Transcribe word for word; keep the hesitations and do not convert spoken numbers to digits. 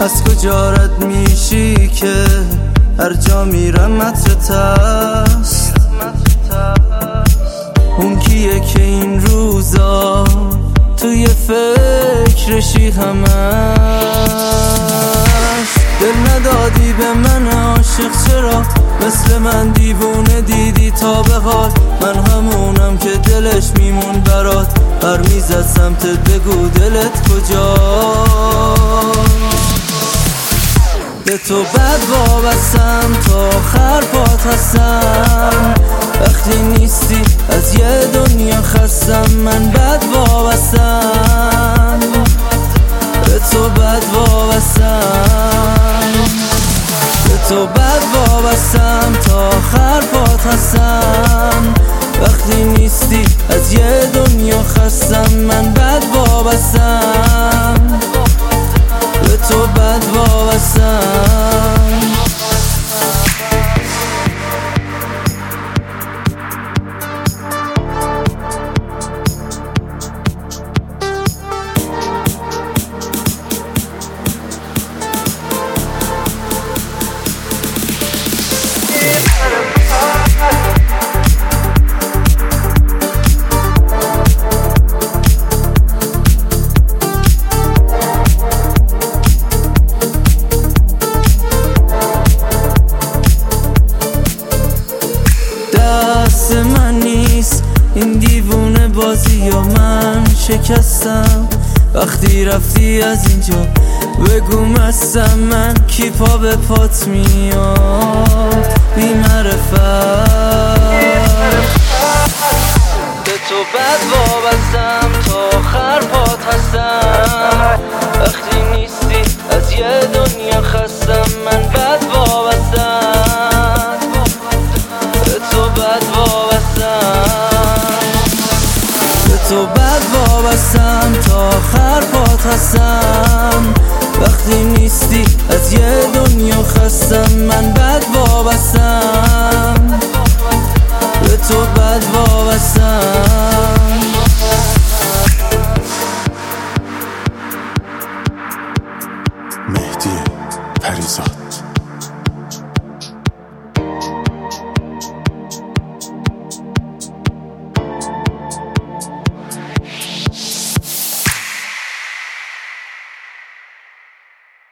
از کجا رد میشی که هر جا میرم مطرت است؟ اون کیه که این روزا توی فکرشی همش؟ دل ندادی به من عاشق، چرا مثل من دیوونه دیدی تا به حال؟ من همونم که دلش میمون برات، هر میزد سمتت بگو دلت کجا؟ به تو بد وابستم تا آخر پات هستم، وقتی نیستی از یه دنیا خستم. من بد وابستم، به تو بد وابستم، به تو بد وابستم تا آخر پات هستم، وقتی نیستی از یه دنیا خستم. من بد وابستم، به تو بد وابستم. دست من نیست این دیوونه بازی و من شکستم. وقتی رفتی از اینجا بگو مستم، من کی پا به پات میاد بی معرفت. به تو بد وابستم تا آخر پات هستم، وقتی نیستی از یه دنیا خستم. من بد وابستم، به تو بد وابستم، به تو بد وابستم تا آخر پات هستم، وقتی نیستی از یه دنیا خستم. من بد وابستم، به تو بد وابستم. مهدی پریزاد.